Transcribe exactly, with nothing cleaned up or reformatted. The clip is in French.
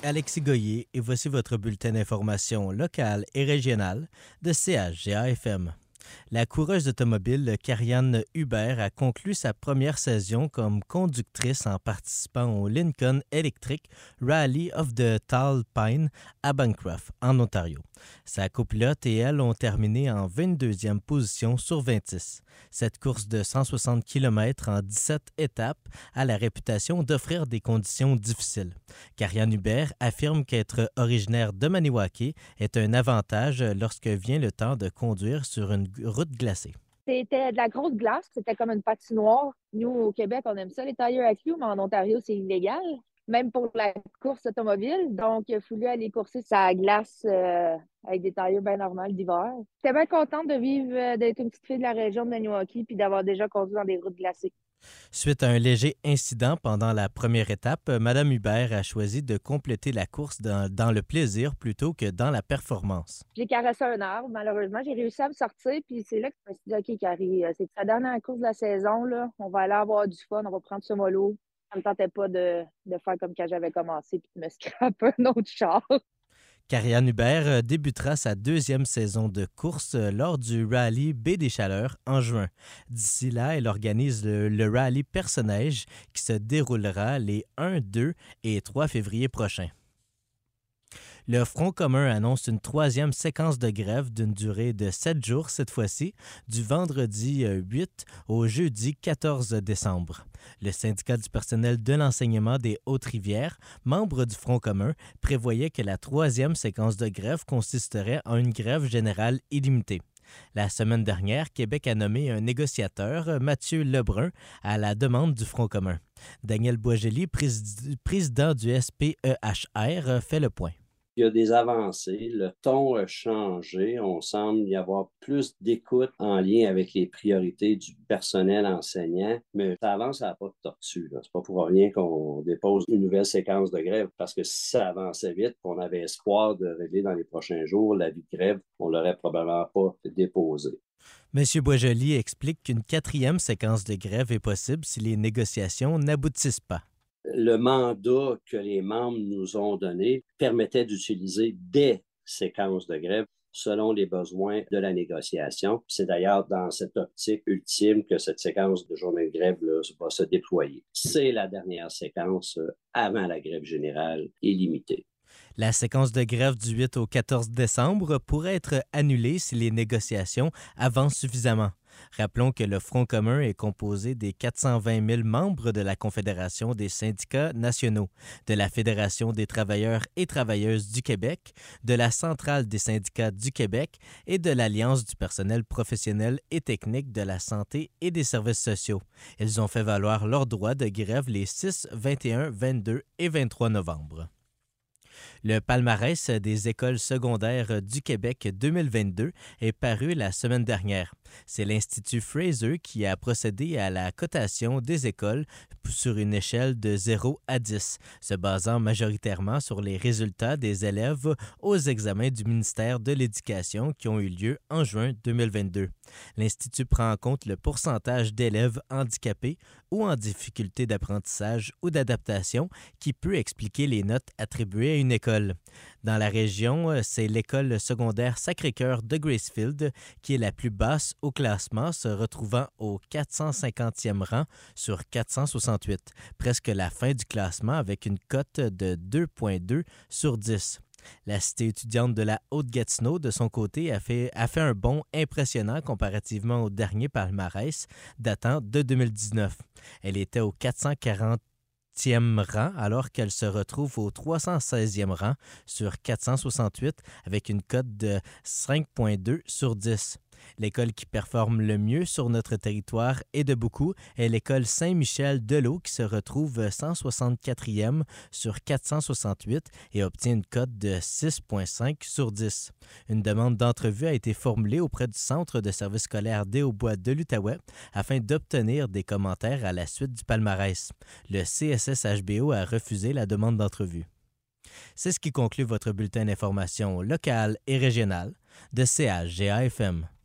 Alexis Goyer et voici votre bulletin d'information locale et régionale de C H G A F M. La coureuse automobile Karianne Hubert a conclu sa première saison comme conductrice en participant au Lincoln Electric Rally of the Tall Pine à Bancroft, en Ontario. Sa copilote et elle ont terminé en vingt-deuxième position sur vingt-six. Cette course de cent soixante kilomètres en dix-sept étapes a la réputation d'offrir des conditions difficiles. Karianne Hubert affirme qu'être originaire de Maniwaki est un avantage lorsque vient le temps de conduire sur une route glacée. C'était de la grosse glace, c'était comme une patinoire. Nous, au Québec, on aime ça, les tires à clous, mais en Ontario, c'est illégal, même pour la course automobile. Donc, il a fallu aller courser sa glace euh, avec des tires bien normales d'hiver. J'étais bien contente de vivre, euh, d'être une petite fille de la région de Maniwaki puis d'avoir déjà conduit dans des routes glacées. Suite à un léger incident pendant la première étape, Mme Hubert a choisi de compléter la course dans, dans le plaisir plutôt que dans la performance. J'ai caressé un arbre, malheureusement. J'ai réussi à me sortir, puis c'est là que je me suis dit, OK, Carrie, c'est la dernière course de la saison, là. On va aller avoir du fun, on va prendre ce mollo. Ça ne me tentait pas de, de faire comme quand j'avais commencé, puis de me scraper un autre char. Karianne Hubert débutera sa deuxième saison de course lors du rallye Baie des Chaleurs en juin. D'ici là, elle organise le, le rallye Perce-Neige qui se déroulera les un, deux et trois février prochains. Le Front commun annonce une troisième séquence de grève d'une durée de sept jours cette fois-ci, du vendredi huit au jeudi quatorze décembre. Le syndicat du personnel de l'enseignement des Hautes-Rivières, membre du Front commun, prévoyait que la troisième séquence de grève consisterait en une grève générale illimitée. La semaine dernière, Québec a nommé un négociateur, Mathieu Lebrun, à la demande du Front commun. Daniel Boisjoli, prés- président du S P E H R, fait le point. Il y a des avancées, le ton a changé, on semble y avoir plus d'écoute en lien avec les priorités du personnel enseignant, mais ça avance à pas de tortue. Là. C'est pas pour rien qu'on dépose une nouvelle séquence de grève, parce que si ça avançait vite, qu'on avait espoir de régler dans les prochains jours l'avis de grève, on l'aurait probablement pas déposé. M. Boisjoli explique qu'une quatrième séquence de grève est possible si les négociations n'aboutissent pas. Le mandat que les membres nous ont donné permettait d'utiliser des séquences de grève selon les besoins de la négociation. C'est d'ailleurs dans cette optique ultime que cette séquence de journée de grève là, va se déployer. C'est la dernière séquence avant la grève générale illimitée. La séquence de grève du huit au quatorze décembre pourrait être annulée si les négociations avancent suffisamment. Rappelons que le Front commun est composé des quatre cent vingt mille membres de la Confédération des syndicats nationaux, de la Fédération des travailleurs et travailleuses du Québec, de la Centrale des syndicats du Québec et de l'Alliance du personnel professionnel et technique de la santé et des services sociaux. Ils ont fait valoir leur droit de grève les six, vingt et un, vingt-deux et vingt-trois novembre. Le palmarès des écoles secondaires du Québec deux mille vingt-deux est paru la semaine dernière. C'est l'Institut Fraser qui a procédé à la cotation des écoles sur une échelle de zéro à dix, se basant majoritairement sur les résultats des élèves aux examens du ministère de l'Éducation qui ont eu lieu en juin deux mille vingt-deux. L'Institut prend en compte le pourcentage d'élèves handicapés ou en difficulté d'apprentissage ou d'adaptation qui peut expliquer les notes attribuées à une école. Dans la région, c'est l'école secondaire Sacré-Cœur de Gracefield qui est la plus basse au classement, se retrouvant au quatre cent cinquantième rang sur quatre cent soixante-huit, presque la fin du classement avec une cote de deux virgule deux sur dix. La cité étudiante de la Haute-Gatineau, de son côté, a fait, a fait un bond impressionnant comparativement au dernier palmarès datant de deux mille dix-neuf. Elle était au quatre cent quarantième rang alors qu'elle se retrouve au trois cent seizième rang sur quatre cent soixante-huit avec une cote de cinq virgule deux sur dix. L'école qui performe le mieux sur notre territoire et de beaucoup est l'école Saint-Michel-de-l'Eau qui se retrouve cent soixante-quatrième sur quatre cent soixante-huit et obtient une cote de six virgule cinq sur dix. Une demande d'entrevue a été formulée auprès du Centre de services scolaires des Hauts-Bois de l'Outaouais afin d'obtenir des commentaires à la suite du palmarès. Le C S S H B O a refusé la demande d'entrevue. C'est ce qui conclut votre bulletin d'information locale et régionale de C H G A F M.